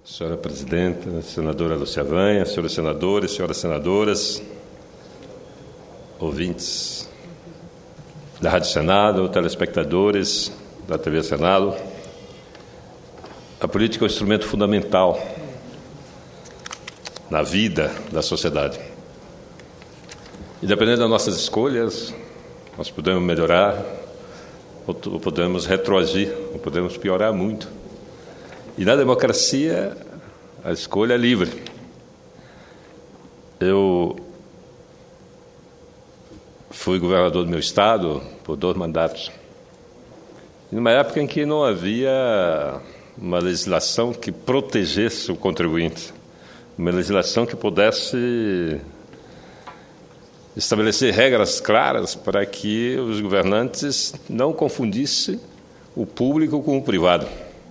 Senhora Presidenta, Senadora Lúcia Vanha, senhores senadores, senhoras senadoras, ouvintes da Rádio Senado, telespectadores da TV Senado, a política é um instrumento fundamental na vida da sociedade. E dependendo das nossas escolhas, nós podemos melhorar, ou podemos retroagir, ou podemos piorar muito. E na democracia, a escolha é livre. Eu fui governador do meu estado por 2 mandatos. E numa época em que não havia uma legislação que protegesse o contribuinte, uma legislação que pudesse estabelecer regras claras para que os governantes não confundissem o público com o privado.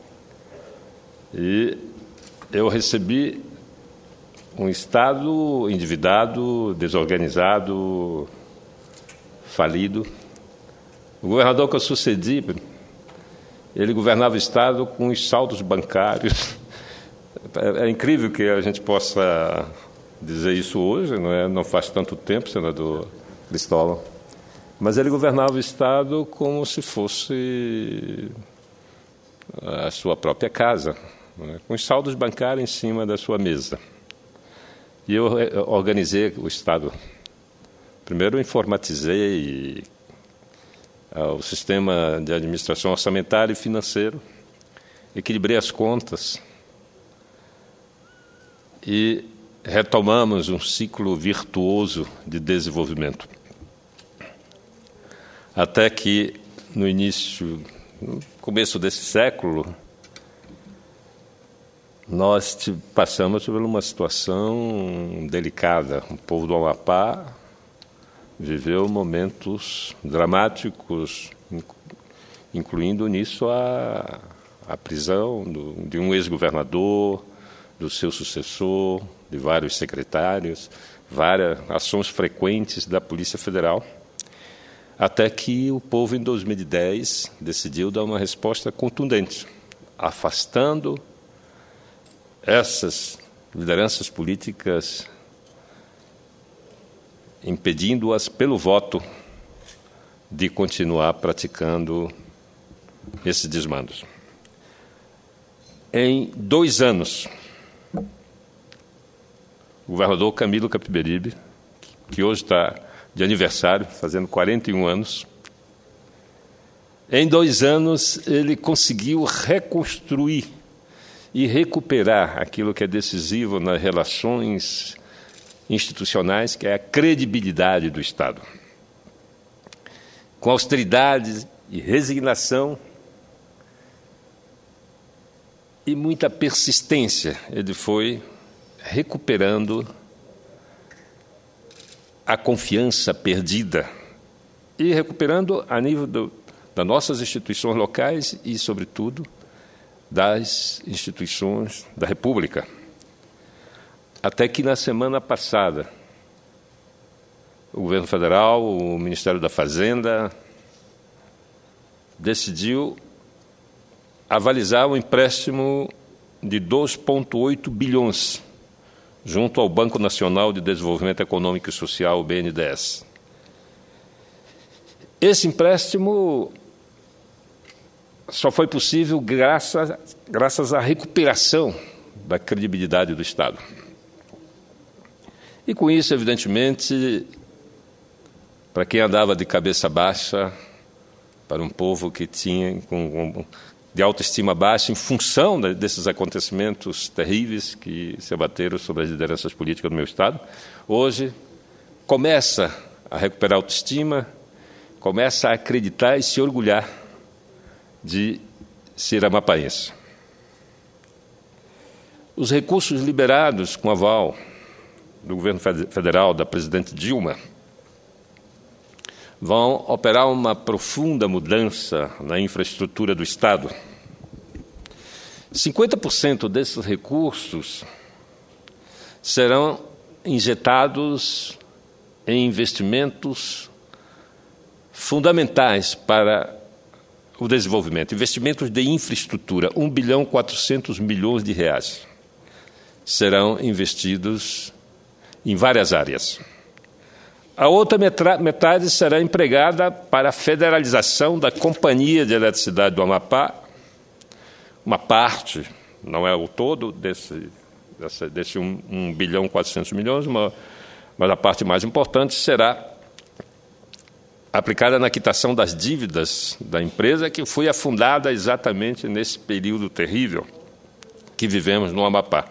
E eu recebi um Estado endividado, desorganizado, falido. O governador que eu sucedi, ele governava o Estado com os saldos bancários. É incrível que a gente possa dizer isso hoje, não faz tanto tempo, senador Cristóvão. Mas ele governava o Estado como se fosse a sua própria casa, com os saldos bancários em cima da sua mesa. E eu organizei o Estado. Primeiro, informatizei o sistema de administração orçamentária e financeiro, equilibrei as contas e retomamos um ciclo virtuoso de desenvolvimento. Até que, no começo desse século, nós passamos por uma situação delicada. O povo do Amapá viveu momentos dramáticos, incluindo nisso a prisão de um ex-governador, do seu sucessor, de vários secretários, várias ações frequentes da Polícia Federal, até que o povo, em 2010, decidiu dar uma resposta contundente, afastando essas lideranças políticas, impedindo-as pelo voto de continuar praticando esses desmandos. Em 2 anos, o governador Camilo Capiberibe, que hoje está de aniversário, fazendo 41 anos, em 2 anos ele conseguiu reconstruir e recuperar aquilo que é decisivo nas relações institucionais, que é a credibilidade do Estado. Com austeridade e resignação e muita persistência, ele foi recuperando a confiança perdida e recuperando a nível das nossas instituições locais e, sobretudo, das instituições da República. Até que, na semana passada, o governo federal, o Ministério da Fazenda, decidiu avalizar um empréstimo de 2,8 bilhões junto ao Banco Nacional de Desenvolvimento Econômico e Social, o BNDES. Esse empréstimo só foi possível graças à recuperação da credibilidade do Estado. E com isso, evidentemente, para quem andava de cabeça baixa, para um povo que tinha de autoestima baixa em função desses acontecimentos terríveis que se abateram sobre as lideranças políticas do meu Estado, hoje começa a recuperar a autoestima, começa a acreditar e se orgulhar de ser amapaense. Os recursos liberados com aval do governo federal, da presidente Dilma, vão operar uma profunda mudança na infraestrutura do Estado. 50% desses recursos serão injetados em investimentos fundamentais para o desenvolvimento, investimentos de infraestrutura, 1,4 bilhão de reais. serão investidos em várias áreas. A outra metade será empregada para a federalização da Companhia de Eletricidade do Amapá. Uma parte, não é o todo desse 1 bilhão 400 milhões, mas a parte mais importante será aplicada na quitação das dívidas da empresa, que foi afundada exatamente nesse período terrível que vivemos no Amapá.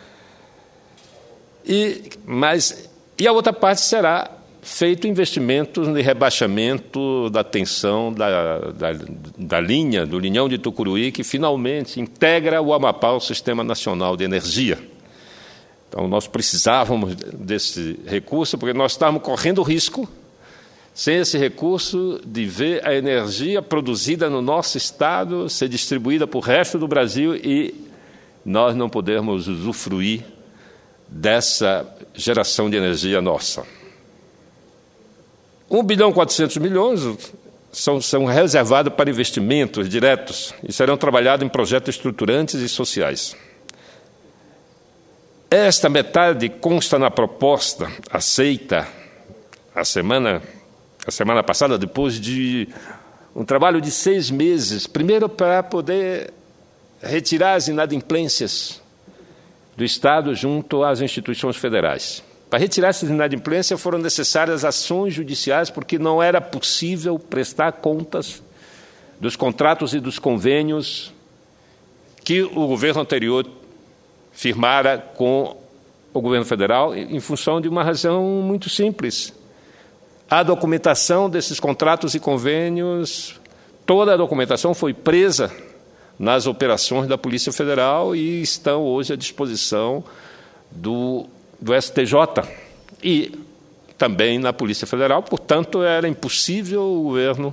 E a outra parte será feito investimentos no rebaixamento da tensão da linha, do linhão de Tucuruí, que finalmente integra o Amapá ao Sistema Nacional de Energia. Então, nós precisávamos desse recurso, porque nós estávamos correndo o risco, sem esse recurso, de ver a energia produzida no nosso estado ser distribuída para o resto do Brasil e nós não podermos usufruir dessa geração de energia nossa. 1 bilhão 400 milhões são reservados para investimentos diretos e serão trabalhados em projetos estruturantes e sociais. Esta metade consta na proposta aceita a semana passada, depois de um trabalho de 6 meses, primeiro para poder retirar as inadimplências do Estado junto às instituições federais. Para retirar essas inadimplências foram necessárias ações judiciais, porque não era possível prestar contas dos contratos e dos convênios que o governo anterior firmara com o governo federal, em função de uma razão muito simples. A documentação desses contratos e convênios, toda a documentação foi presa nas operações da Polícia Federal e estão hoje à disposição do STJ e também na Polícia Federal. Portanto, era impossível o governo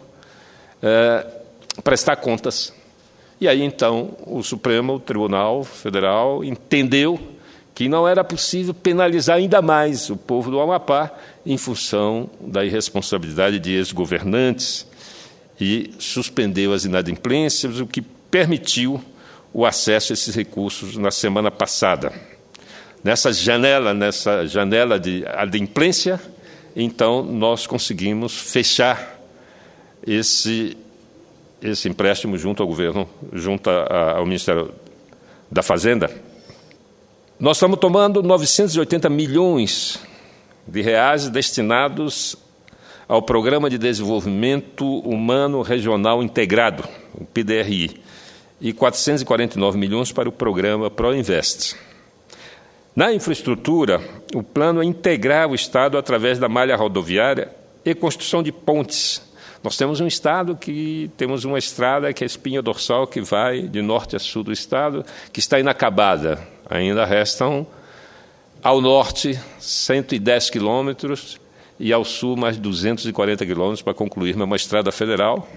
prestar contas. E aí, então, o Supremo Tribunal Federal entendeu que não era possível penalizar ainda mais o povo do Amapá em função da irresponsabilidade de ex-governantes e suspendeu as inadimplências, o que permitiu o acesso a esses recursos na semana passada. Nessa janela de adimplência, então, nós conseguimos fechar esse empréstimo junto ao governo, junto ao Ministério da Fazenda. Nós estamos tomando 980 milhões de reais destinados ao Programa de Desenvolvimento Humano Regional Integrado, o PDRI, e 449 milhões para o programa ProInvest. Na infraestrutura, o plano é integrar o Estado através da malha rodoviária e construção de pontes. Nós temos um Estado que temos uma estrada que é a espinha dorsal, que vai de norte a sul do Estado, que está inacabada. Ainda restam, ao norte, 110 quilômetros e ao sul, mais 240 quilômetros para concluir uma estrada federal.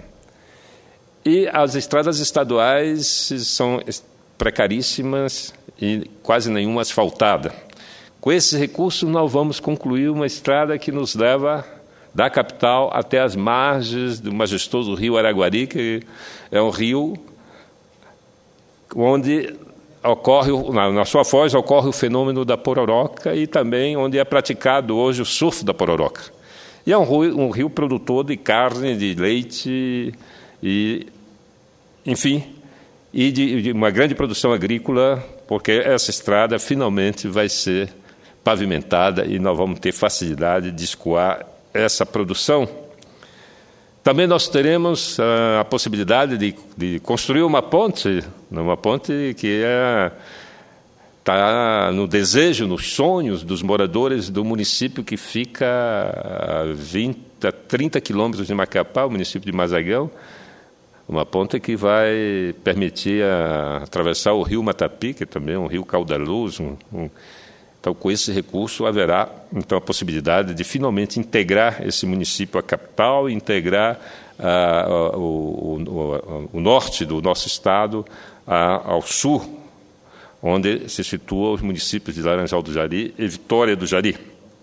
E as estradas estaduais são precaríssimas e quase nenhuma asfaltada. Com esses recursos, nós vamos concluir uma estrada que nos leva da capital até as margens do majestoso rio Araguari, que é um rio onde ocorre, na sua foz, ocorre o fenômeno da pororoca e também onde é praticado hoje o surf da pororoca. E é um rio produtor de carne, de leite, e, enfim, e de uma grande produção agrícola, porque essa estrada finalmente vai ser pavimentada e nós vamos ter facilidade de escoar essa produção. Também nós teremos a possibilidade de construir uma ponte que está no desejo, nos sonhos dos moradores do município que fica a 30 quilômetros de Macapá, o município de Mazagão, uma ponte que vai permitir atravessar o rio Matapi, que também é um rio caudaloso. Então, com esse recurso, haverá então, a possibilidade de finalmente integrar esse município à capital, integrar o norte do nosso estado ao sul, onde se situam os municípios de Laranjal do Jari e Vitória do Jari.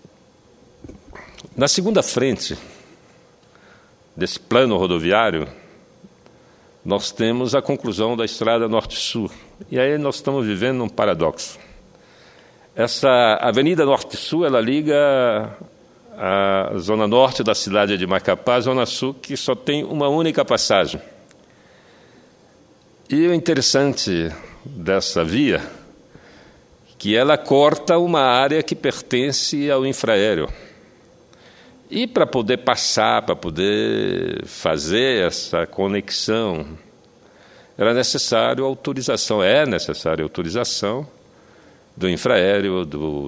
Na segunda frente desse plano rodoviário, nós temos a conclusão da Estrada Norte-Sul. E aí nós estamos vivendo um paradoxo. Essa Avenida Norte-Sul, ela liga a zona norte da cidade de Macapá à zona sul, que só tem uma única passagem. E o interessante dessa via, que ela corta uma área que pertence ao infraéreo. E para poder passar, para poder fazer essa conexão, é necessária autorização do infraéreo,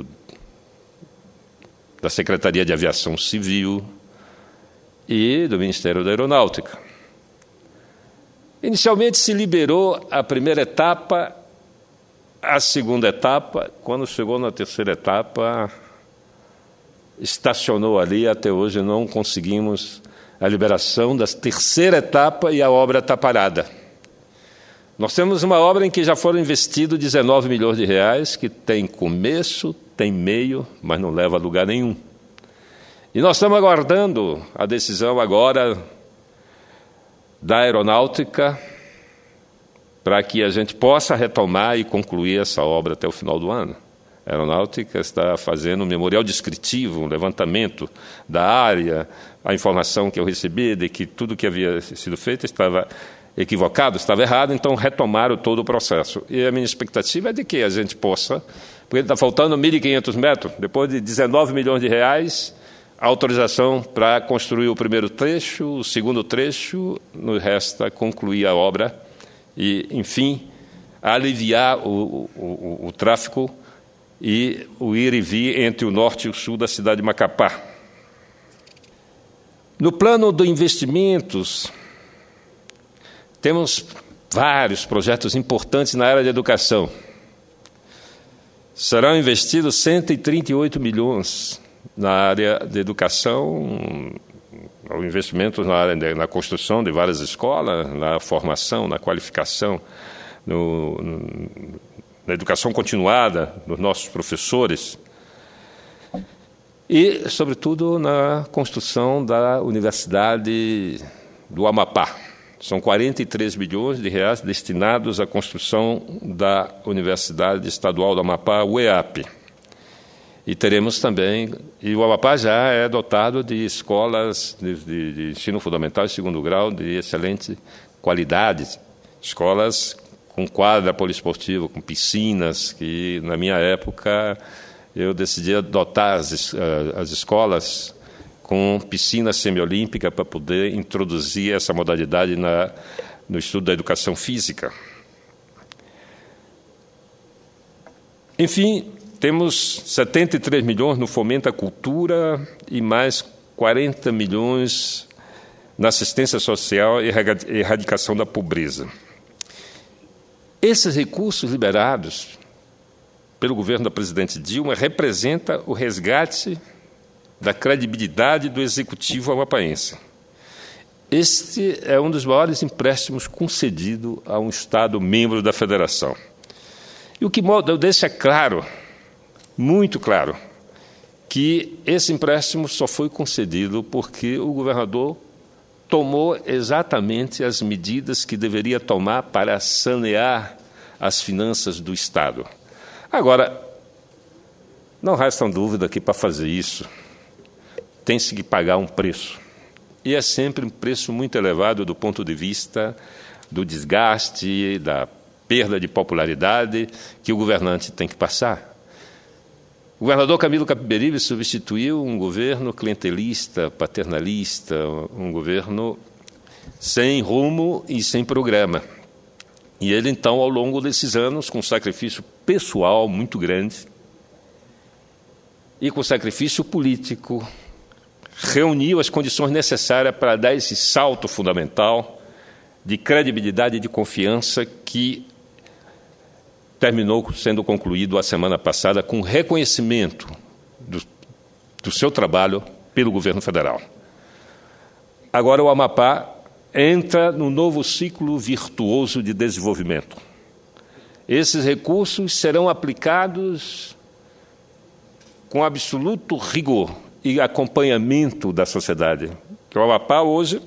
da Secretaria de Aviação Civil e do Ministério da Aeronáutica. Inicialmente se liberou a primeira etapa, a segunda etapa. Quando chegou na terceira etapa, estacionou ali. Até hoje não conseguimos a liberação da terceira etapa e a obra está parada. Nós temos uma obra em que já foram investidos 19 milhões de reais, que tem começo, tem meio, mas não leva a lugar nenhum. E nós estamos aguardando a decisão agora da Aeronáutica para que a gente possa retomar e concluir essa obra até o final do ano. A Aeronáutica está fazendo um memorial descritivo, um levantamento da área, a informação que eu recebi de que tudo que havia sido feito estava equivocado, estava errado, então retomaram todo o processo. E a minha expectativa é de que a gente possa, porque está faltando 1.500 metros, depois de 19 milhões de reais, a autorização para construir o primeiro trecho, o segundo trecho, nos resta concluir a obra e, enfim, aliviar o tráfego e o ir e vir entre o norte e o sul da cidade de Macapá. No plano de investimentos, temos vários projetos importantes na área de educação. Serão investidos 138 milhões na área de educação, investimentos na construção de várias escolas, na formação, na qualificação, na educação continuada dos nossos professores e, sobretudo, na construção da Universidade do Amapá. São 43 milhões de reais destinados à construção da Universidade Estadual do Amapá, UEAP. E teremos também, e o Amapá já é dotado de escolas de ensino fundamental e segundo grau de excelente qualidade, escolas com quadra poliesportiva, com piscinas, que na minha época eu decidi dotar as escolas com piscina semiolímpica para poder introduzir essa modalidade no estudo da educação física. Enfim, temos 73 milhões no fomento à cultura e mais 40 milhões na assistência social e erradicação da pobreza. Esses recursos liberados pelo governo da presidente Dilma representam o resgate da credibilidade do executivo amapaense. Este é um dos maiores empréstimos concedidos a um Estado membro da Federação. E o que deixa claro, muito claro, que esse empréstimo só foi concedido porque o governador tomou exatamente as medidas que deveria tomar para sanear as finanças do Estado. Agora, não resta dúvida que para fazer isso tem-se que pagar um preço. E é sempre um preço muito elevado do ponto de vista do desgaste, da perda de popularidade que o governante tem que passar. O governador Camilo Capiberibe substituiu um governo clientelista, paternalista, um governo sem rumo e sem programa. E ele, então, ao longo desses anos, com um sacrifício pessoal muito grande e com sacrifício político, reuniu as condições necessárias para dar esse salto fundamental de credibilidade e de confiança que terminou sendo concluído a semana passada com reconhecimento do seu trabalho pelo governo federal. Agora o Amapá entra no novo ciclo virtuoso de desenvolvimento. Esses recursos serão aplicados com absoluto rigor e acompanhamento da sociedade. O Amapá hoje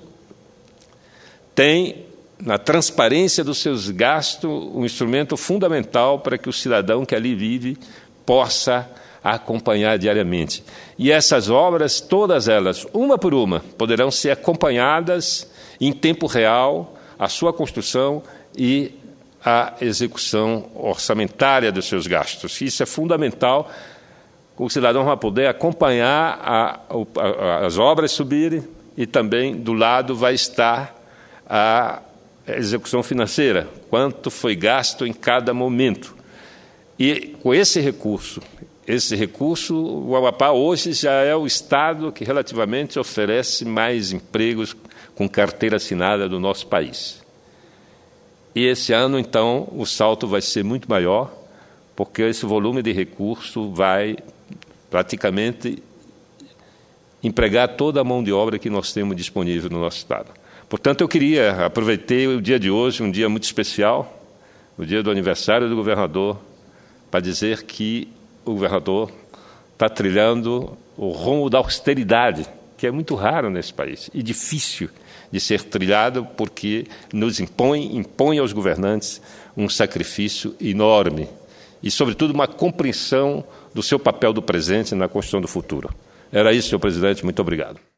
tem, na transparência dos seus gastos, um instrumento fundamental para que o cidadão que ali vive possa acompanhar diariamente. E essas obras, todas elas, uma por uma, poderão ser acompanhadas em tempo real, a sua construção e a execução orçamentária dos seus gastos. Isso é fundamental. O cidadão vai poder acompanhar as obras subirem e também do lado vai estar a execução financeira, quanto foi gasto em cada momento. E com esse recurso, o Amapá hoje já é o estado que relativamente oferece mais empregos com carteira assinada do nosso país. E esse ano, então, o salto vai ser muito maior, porque esse volume de recurso vai praticamente empregar toda a mão de obra que nós temos disponível no nosso estado. Portanto, eu aproveitei o dia de hoje, um dia muito especial, o dia do aniversário do governador, para dizer que o governador está trilhando o rumo da austeridade, que é muito raro nesse país e difícil de ser trilhado porque nos impõe aos governantes um sacrifício enorme e, sobretudo, uma compreensão do seu papel do presente na construção do futuro. Era isso, senhor presidente. Muito obrigado.